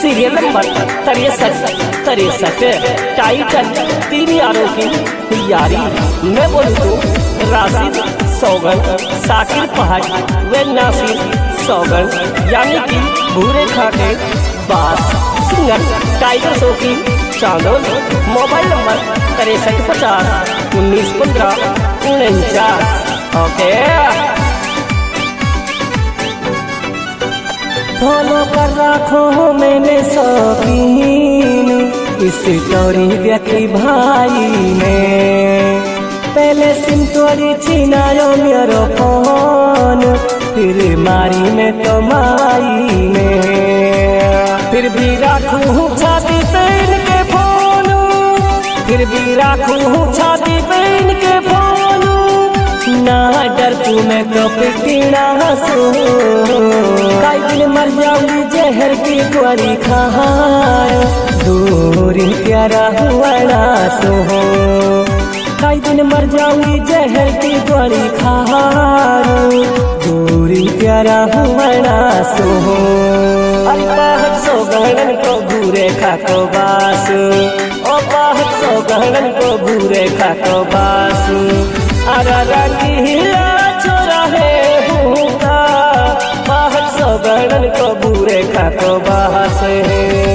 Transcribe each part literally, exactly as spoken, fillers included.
Serial number तिरसठ तिरसठ title तीन यारों की यारी। मैं बोलूँ तो राशिद सौगन, साकिर पहाड़ी व नासिर सौगन यानी कि भूरे खाके बास सिंगर टाइगर शो की चांदोल। मोबाइल नंबर तिरसठ पचास उन्नीस पंद्रह उनचास। ओके फॉलो कर रखो मैंने शौकीन इस स्टोरी देखी भाई ने। पहले सिम तोड़ी छिनायो मेरो फोन, फिर मारी में तो माई ने। फिर भी राखू छाती पे इनके फोन, फिर भी राखू छाती पे इनके फोन। ना डर तू मैं तो पिटीना सो, कई दिन मर जाऊंगी जहर की गोली खा। दूरी प्यारा हुआ ना सो, कई दिन मर जाऊंगी जहर की गोली खा। दूरी प्यारा हुआ ना सो। अरे पाहत सो गहन को भूरे खाको बास, ओ पाहत सो गहन को भूरे खाको बास। अरा रंगीला छोरा है भूखा, पाहत सो गहन को भूरे खाको बास है।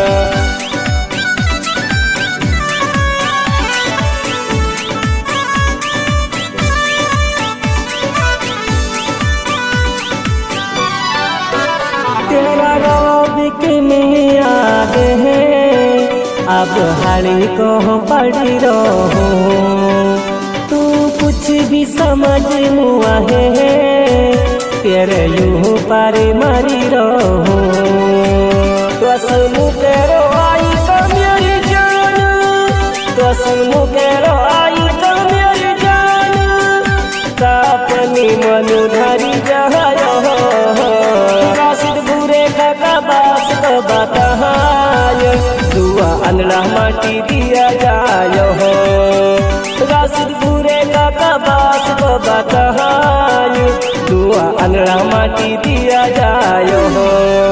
में याद है अब हरी को पड़ी रहो, तू कुछ भी समझ मुआ है तेरे यूं पर मरी रहो। तो सुनू तेरो आई तो मेरी जान, तो सुनू तेरो आई तो मेरी जान। अपनी मनु धरी जायो राशिद भूरे खाका बास को बतायो, दुआ अनला माटी दिया जायो हो। राशिद भूरे खाका बास को बतायो, दुआ अनला माटी दिया जायो हो।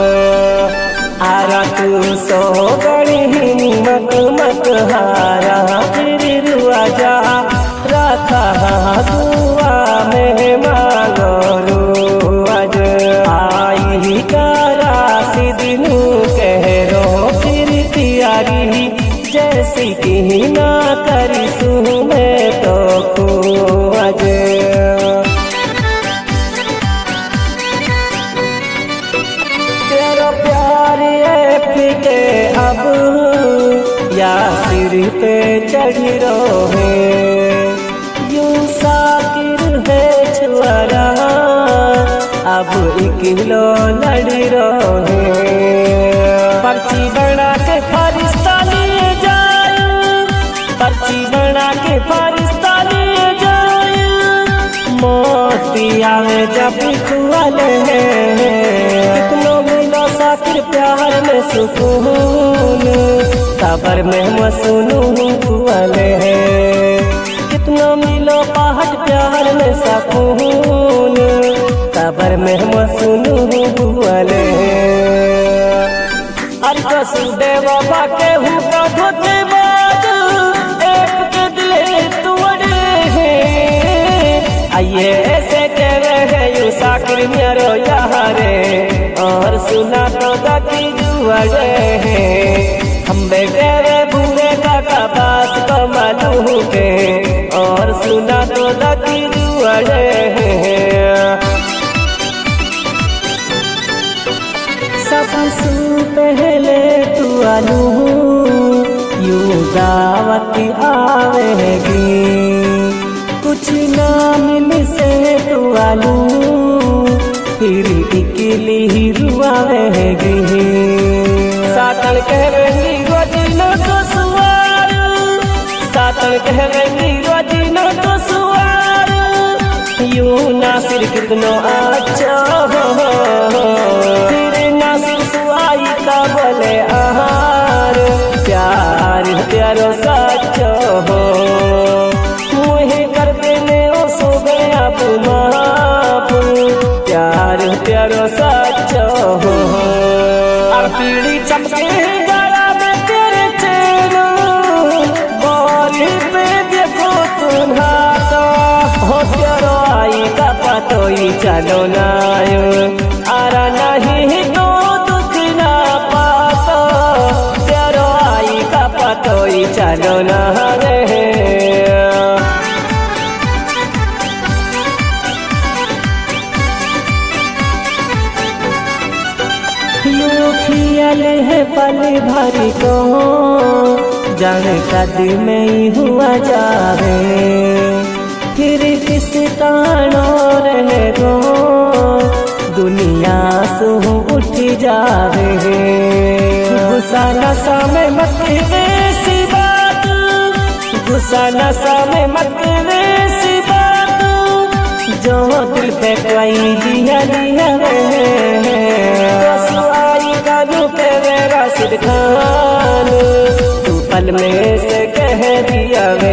आरा तू सो गणी हिम्मत मत हारा, फिर रुआ जा रखा दुआ में मांगो रोज। आई का राशिद नू कह रो फिर तियारी, जैसी की ना करी सू मैं तो खोज। तेरा प्यार है फिके अब या सिर पे चढ़ी रहे, यूं साकिर है छुआरा अब इकलो लड़ी रहे। पर्ची बना के फरिश्ता लिए जाए, पर्ची बना के फरिश्ता लिए जाए। मोती आवे जब खुआले कितनो मिलो साकिर प्यार में सुकून, खबर में मसनू खुआले कितनो मिलो पहाड़ प्यार में सुकून। खबर में मसनू खुआले अरे वसुदेव बाबा के हूँ का धोखेबाज, एक के दिले तुअड़े हैं। आइए ऐसे कह रहे यू साकिर मेरो यारे, और सुना तो दकी जुआड़े हैं। हम बेटे वे भूरे काका बास को मालूम के, और सुना तो दकी जुआड़े हैं। सबसे पहले तू आलू यूं दावत आवेगी, कुछ ना मिल से तू आलू फिर इकली ही रुआवेगी। सातन कहेंगी रोजीना तो सुवार, सातन कहेंगी रोजीना तो सुवार। यूं नासिर कितनो अच्छा हो, फिर नासिर सुआई का बोले आहार। प्यार प्यारो सच्चो हो, मुहे कर देने ओ सो गया माफ। प्यार प्यारो सच्चो हो, बीड़ी चमके गला में तेरे चैन बोली पे देखो तुम्हारा तो हो तेरो आई का पतोई चलो नायो आरा नहीं तो दुख ना पातो तेरो आई का पतोई चलो ना रे है पल भरी को जाने कद में ही हुआ जावे फिर किस तानो रहे गो दुनिया सो उठ जावे गुस्सा नशा में मत वैसी बात गुस्सा नशा में मत वैसी बात जो दिल पे कोई दिया दिया राशिद खान तू पल में से कह दिया वे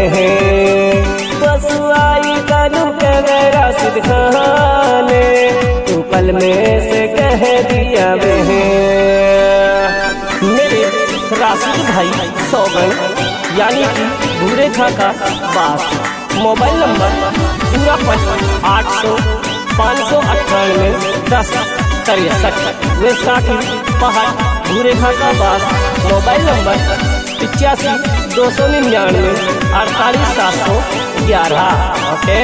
बसुआई कानू कह राशिद खान तू पल में से कह दिया वे मेरे राशिद भाई सौगन यानी कि भूरे खा का बास मोबाइल नंबर पूरा पचपन आठ सौ पाँच सौ अट्ठानवे दस तिरसठ वैशाखी पहाड़ भूरे खा का बास मोबाइल नंबर पिचासी दो सौ निन्यानवे अड़तालीस सात सौ ग्यारह ओके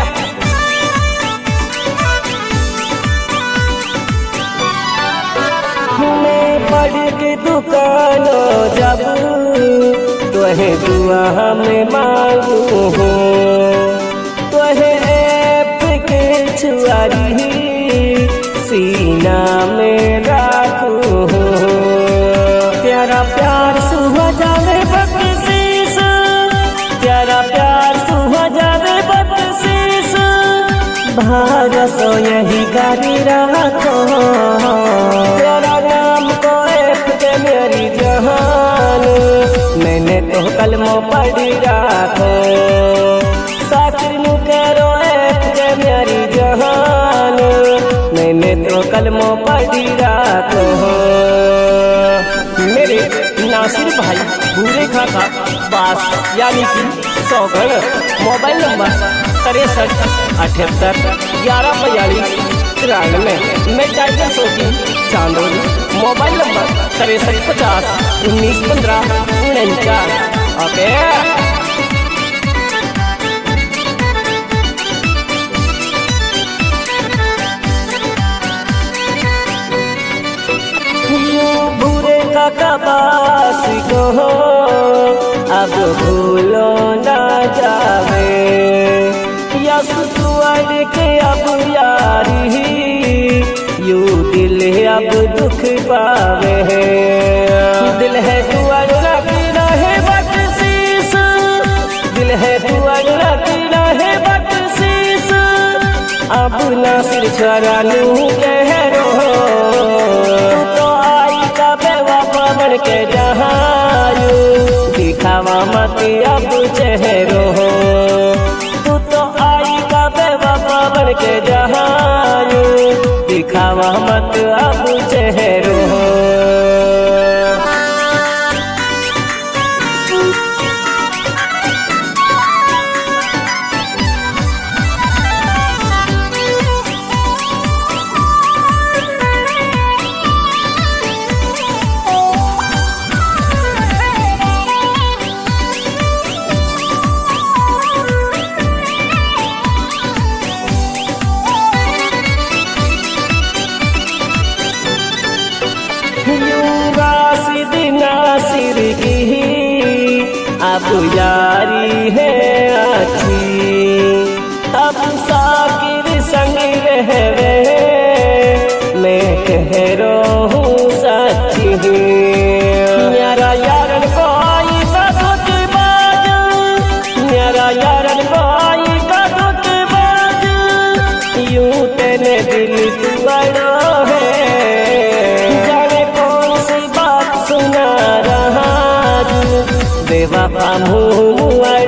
मैं पढ़ के दुकानो जब तोहे दुआ में मांगू हूँ तोहे ऐप के छुआरी सीना में राखू तेरा प्यार सुहा जावे बख्शीश तेरा प्यार सुहा जावे बख्शीश भारसो यही गाड़ी रखो तेरा नाम को एक दे मेरी जहान मैंने तो कलमों पढ़ी रखो साकिर नु करो एक दे मेरी जहान मैंने तो कलमों पढ़ी रखो मेरे नासिर भाई भूरे खा का बास यानी कि सौगन मोबाइल नंबर तिरसठ अठहत्तर ग्यारह बयालीस तिरानवे में टाइगर सोची चांदोली मोबाइल नंबर तिरसठ पचास उन्नीस पंद्रह उनचास ओके कबास को अब भूलो ना जावे यस तुअर के अब यारी यू दिल अब दुख पावे दिल है तुअर रखना है बख्शीश दिल है तुअर रखना है बख्शीश अब ना सिर चरानू कह रो बन के जहायू दिखावा मत अब चेहरो तू तो आई का बेवफा बन के जहायू दिखावा मत अब चेहरो नासिर की अब यारी है अच्छी अब साकिर संग रहवे मैं कह रो हूँ सच्ची मेरा यारन कोई का दुख बाज मेरा यारन कोई का दुख बाज यूं तेने दिल तुअरो है बेवफा मुँह